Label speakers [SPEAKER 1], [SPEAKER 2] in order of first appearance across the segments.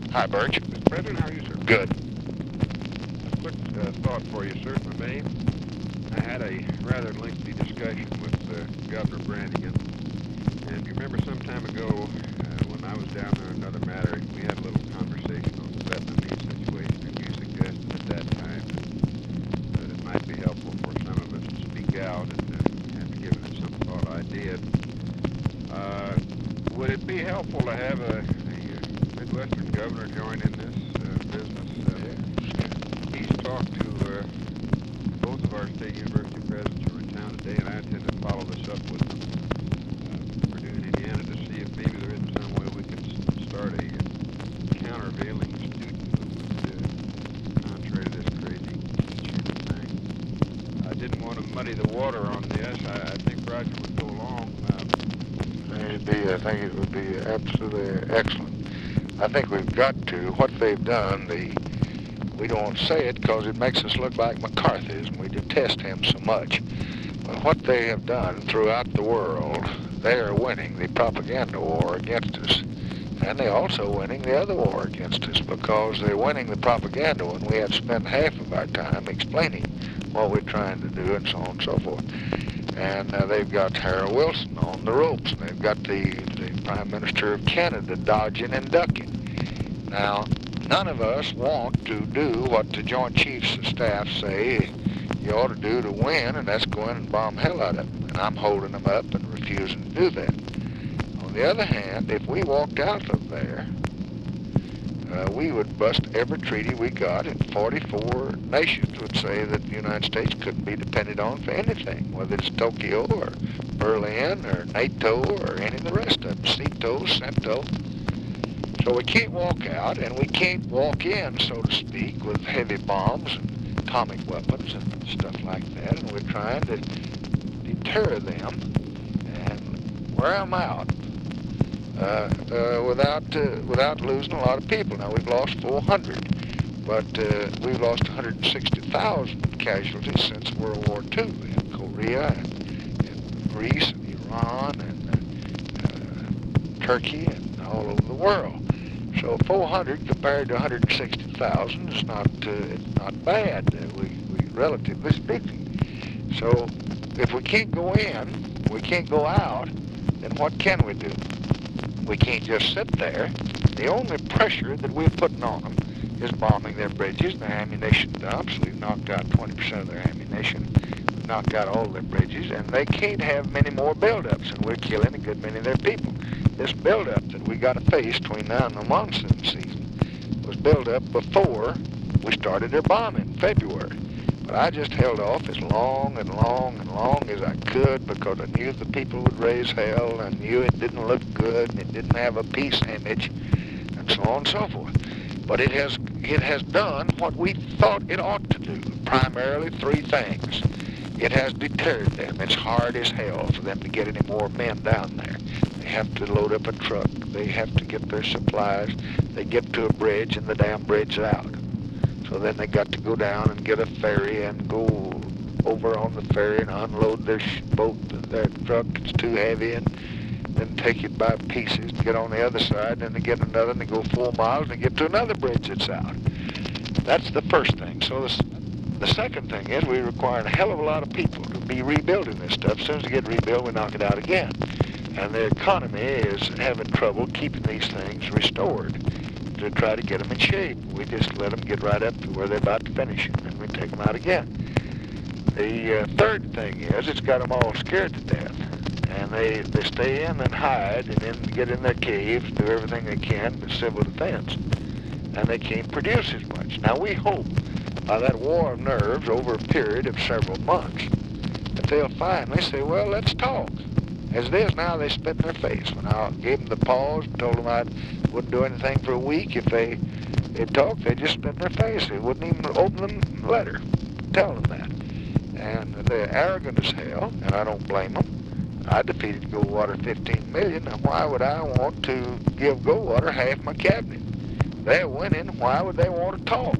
[SPEAKER 1] Hi, Birch.
[SPEAKER 2] Mr. President, how are you, sir?
[SPEAKER 1] Good.
[SPEAKER 2] A quick thought for you, sir, if I may. I had a rather lengthy discussion with Governor Brannigan, and you remember some time ago when I was down there on another matter, we had a little conversation on the Vietnamese situation, and you suggested at that time that it might be helpful for some of us to speak out, and after giving it some thought, I did. Would it be helpful to have a Midwestern governor join in this business? He's talked to both of our state university presidents who are in town today, and I intend to follow this up with Purdue and Indiana to see if maybe there isn't some way we could start a countervailing student movement contrary to this crazy teacher thing. I didn't want to muddy the water on this. I think Roger would go along.
[SPEAKER 1] I think it would be absolutely excellent. I think we've got to. What they've done, we don't want to say it because it makes us look like McCarthyism. We detest him so much. But what they have done throughout the world, they are winning the propaganda war against us. And they're also winning the other war against us because they're winning the propaganda when we have spent half of our time explaining what we're trying to do and so on and so forth. And they've got Harold Wilson on the ropes. And they've got the Prime Minister of Canada dodging and ducking. Now, none of us want to do what the Joint Chiefs of Staff say you ought to do to win, and that's go in and bomb hell out of them. And I'm holding them up and refusing to do that. On the other hand, if we walked out of there, we would bust every treaty we got, and 44 nations would say that the United States couldn't be depended on for anything, whether it's Tokyo or Berlin or NATO or any of the rest of them, CETO, CENTO. So we can't walk out, and we can't walk in, so to speak, with heavy bombs and atomic weapons and stuff like that, and we're trying to deter them and wear them out. Without losing a lot of people. Now, we've lost 400, but we've lost 160,000 casualties since World War II in Korea and Greece and Iran and Turkey and all over the world. So 400 compared to 160,000 is not bad, relatively speaking. So if we can't go in, we can't go out, then what can we do? We can't just sit there. The only pressure that we're putting on them is bombing their bridges and their ammunition dumps. We've knocked out 20% of their ammunition. We've knocked out all their bridges, and they can't have many more buildups, and we're killing a good many of their people. This buildup that we got to face between now and the monsoon season was built up before we started their bombing in February. But I just held off as long and long and long as I could because I knew the people would raise hell and knew it didn't look good and it didn't have a peace image and so on and so forth. But it has done what we thought it ought to do, primarily three things. It has deterred them. It's hard as hell for them to get any more men down there. They have to load up a truck. They have to get their supplies. They get to a bridge and the damn bridge is out. So then they got to go down and get a ferry and go over on the ferry and unload their boat, their truck. It's too heavy, and then take it by pieces to get on the other side. Then they get another, and they go 4 miles, and they get to another bridge that's out. That's the first thing. So the second thing is we require a hell of a lot of people to be rebuilding this stuff. As soon as they get rebuilt, we knock it out again. And the economy is having trouble keeping these things restored to try to get them in shape. We just let them get right up to where they're about to finish, and then we take them out again. The third thing is it's got them all scared to death, and they stay in and hide and then get in their caves, do everything they can with civil defense, and they can't produce as much. Now we hope by that war of nerves over a period of several months that they'll finally say, well, let's talk. As it is now, they spit in their face. When I gave them the pause, told them I wouldn't do anything for a week, if they talked, they just spit in their face. They wouldn't even open the letter, tell them that. And they're arrogant as hell, and I don't blame them. I defeated Goldwater 15 million. Now, why would I want to give Goldwater half my cabinet? They're winning. Why would they want to talk?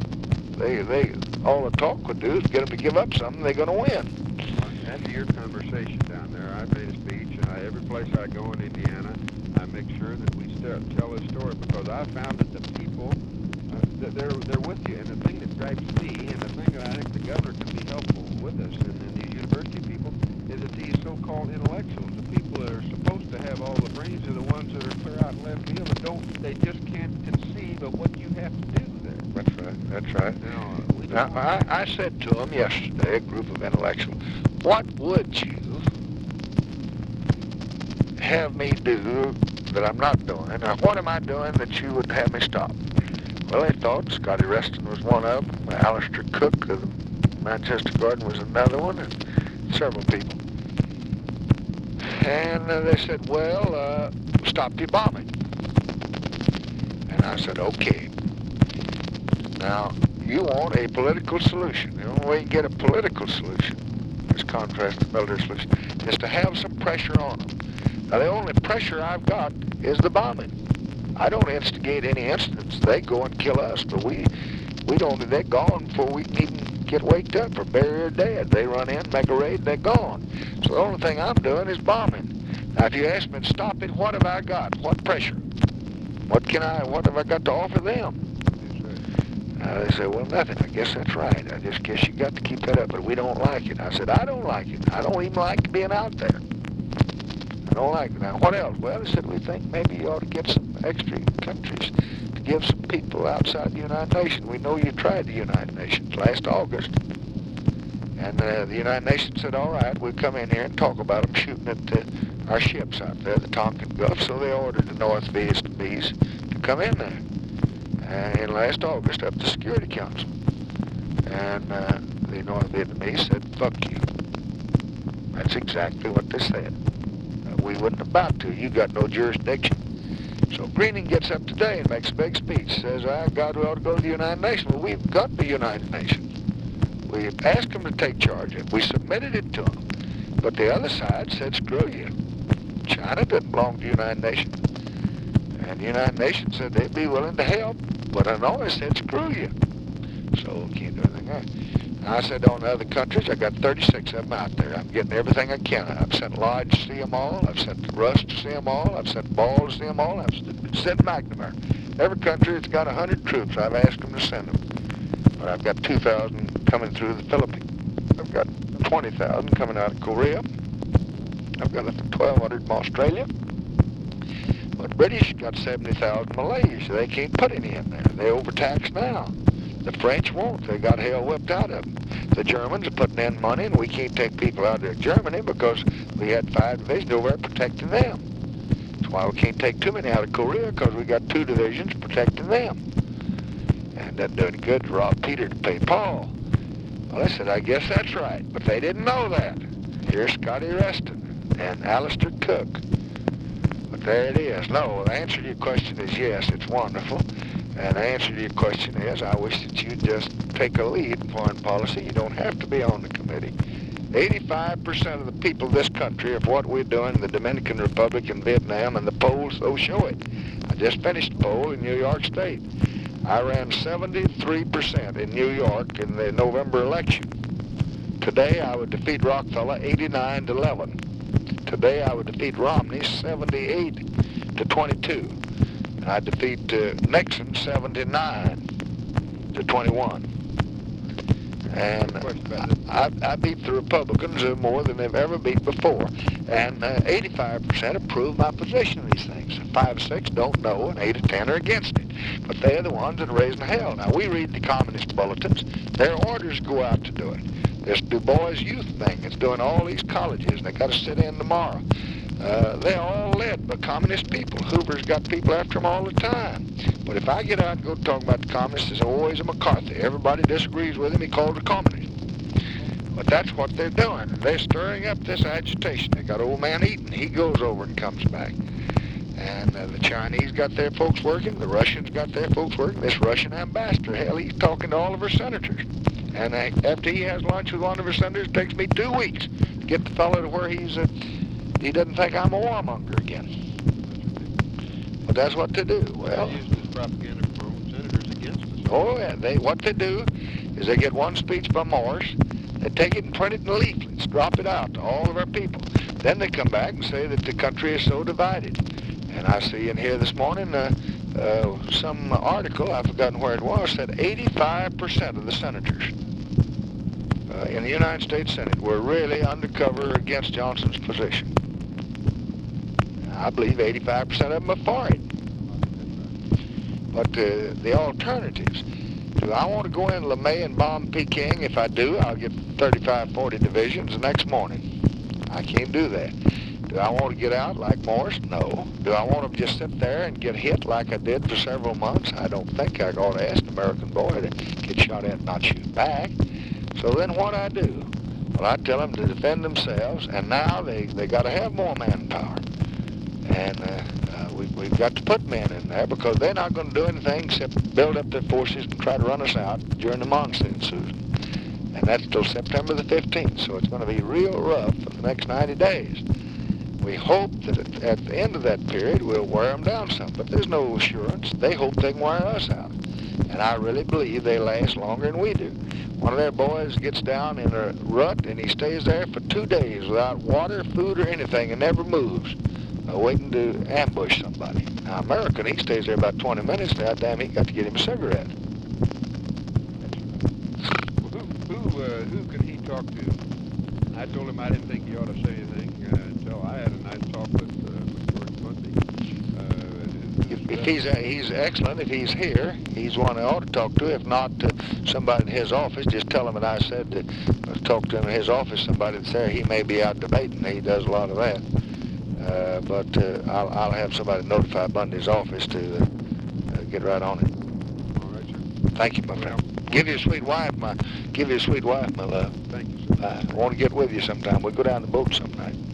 [SPEAKER 1] All the talk would do is get them to give up something they're going to win.
[SPEAKER 2] After your conversation down there, I made a speech, and every place I go in Indiana, I make sure that we tell this story because I found that the people, they're with you. And the thing that gripes me, and the thing that I think the governor can be helpful with us, and these university people, is that these so-called intellectuals, the people that are supposed to have all the brains, are the ones that are clear out in left field and they just can't conceive of what you have to do there.
[SPEAKER 1] That's right. Now, I said to them yesterday, a group of intellectuals, what would you have me do that I'm not doing? Or what am I doing that you would have me stop? Well, they thought Scotty Reston was one of them, Alistair Cook of the Manchester Garden was another one, and several people. And they said, well, stop the bombing. And I said, okay. Now, you want a political solution. The only way you get a political solution, as contrast to military solution, is to have some pressure on them. Now, the only pressure I've got is the bombing. I don't instigate any incidents. They go and kill us, but we don't. They're gone before we can even get waked up or bury or dead. They run in, make a raid, they're gone. So the only thing I'm doing is bombing. Now, if you ask me to stop it, what have I got? What pressure? What have I got to offer them? They say, well, nothing. I guess that's right. I just guess you got to keep that up, but we don't like it. I said, I don't like it. I don't even like being out there. I don't like it. Now, what else? Well, they said, we think maybe you ought to get some extra countries to give some people outside the United Nations. We know you tried the United Nations last August. And the United Nations said, all right, we'll come in here and talk about them shooting at our ships out there, the Tonkin Gulf. So they ordered the North Vietnamese to come in there. In last August up the Security Council. And the North Vietnamese said, fuck you. That's exactly what they said. We wouldn't about to. You got no jurisdiction. So Greening gets up today and makes a big speech. Says, God, we ought to go to the United Nations. Well, we've got the United Nations. We asked them to take charge of it. We submitted it to them. But the other side said, screw you. China doesn't belong to the United Nations. And the United Nations said they'd be willing to help. But Hanoi said, screw you. So we can't do anything there. I said on the other countries, I got 36 of them out there. I'm getting everything I can. I've sent Lodge to see them all. I've sent Russ to see them all. I've sent Ball to see them all. I've sent McNamara. Every country that's got 100 troops, I've asked them to send them. But I've got 2,000 coming through the Philippines. I've got 20,000 coming out of Korea. I've got 1,200 from Australia. But British got 70,000 Malaysia. They can't put any in there. They overtaxed now. The French won't. They got hell whipped out of them. The Germans are putting in money, and we can't take people out of Germany because we had 5 divisions over there protecting them. That's why we can't take too many out of Korea, because we got 2 divisions protecting them. And that doing good to rob Peter to pay Paul. Well, I said, I guess that's right. But they didn't know that. Here's Scotty Reston and Alistair Cook. But there it is. No, the answer to your question is yes, it's wonderful. And the answer to your question is, I wish that you'd just take a lead in foreign policy. You don't have to be on the committee. 85% of the people of this country of what we're doing in the Dominican Republic and Vietnam, and the polls, they'll show it. I just finished a poll in New York State. I ran 73% in New York in the November election. Today, I would defeat Rockefeller 89-11. Today, I would defeat Romney 78-22. I defeat Nixon 79-21. And I beat the Republicans more than they've ever beat before. And 85% approve my position on these things. 5 or 6 don't know, and 8 or 10 are against it. But they're the ones that are raising hell. Now, we read the communist bulletins. Their orders go out to do it. This Du Bois Youth thing is doing all these colleges, and they got to sit in tomorrow. They're all led by communist people. Hoover's got people after them all the time. But if I get out and go talk about the communists, there's always a McCarthy. Everybody disagrees with him. He called it communist. But that's what they're doing. They're stirring up this agitation. They got old man Eaton. He goes over and comes back. And the Chinese got their folks working. The Russians got their folks working. This Russian ambassador, hell, he's talking to all of our senators. And after he has lunch with one of our senators, it takes me 2 weeks to get the fellow to where he doesn't think I'm a warmonger again. But that's what they do. Well,
[SPEAKER 2] they use this propaganda from our own senators against us.
[SPEAKER 1] Oh, yeah. What they do is they get one speech by Morris, they take it and print it in leaflets, drop it out to all of our people. Then they come back and say that the country is so divided. And I see in here this morning some article, I've forgotten where it was, said 85% of the senators in the United States Senate were really undercover against Johnson's position. I believe 85% of them are for it. But the alternatives, do I want to go in LeMay and bomb Peking? If I do, I'll get 35, 40 divisions the next morning. I can't do that. Do I want to get out like Morris? No. Do I want to just sit there and get hit like I did for several months? I don't think I ought to ask an American boy to get shot at and not shoot back. So then what I do? Well, I tell them to defend themselves, and now they got to have more manpower. And we've got to put men in there because they're not going to do anything except build up their forces and try to run us out during the monsoon season. And that's till September the 15th, so it's going to be real rough for the next 90 days. We hope that at the end of that period we'll wear them down some, but there's no assurance. They hope they can wear us out. And I really believe they last longer than we do. One of their boys gets down in a rut and he stays there for 2 days without water, food, or anything and never moves, waiting to ambush somebody. Now, American, he stays there about 20 minutes. Goddamn, he got to get him a cigarette.
[SPEAKER 2] Who can he talk to? I told him I didn't think he ought to say anything until I had a nice talk with George Bundy.
[SPEAKER 1] If he's excellent. If he's here, he's one I ought to talk to. If not, somebody in his office, just tell him that I said to talk to him in his office. Somebody that's there, he may be out debating. He does a lot of that. But I'll have somebody notify Bundy's office to get right on it.
[SPEAKER 2] All right, sir.
[SPEAKER 1] Thank you, my friend. Give your sweet wife my love.
[SPEAKER 2] Thank you, sir.
[SPEAKER 1] I want to get with you sometime. We'll go down the boat some night.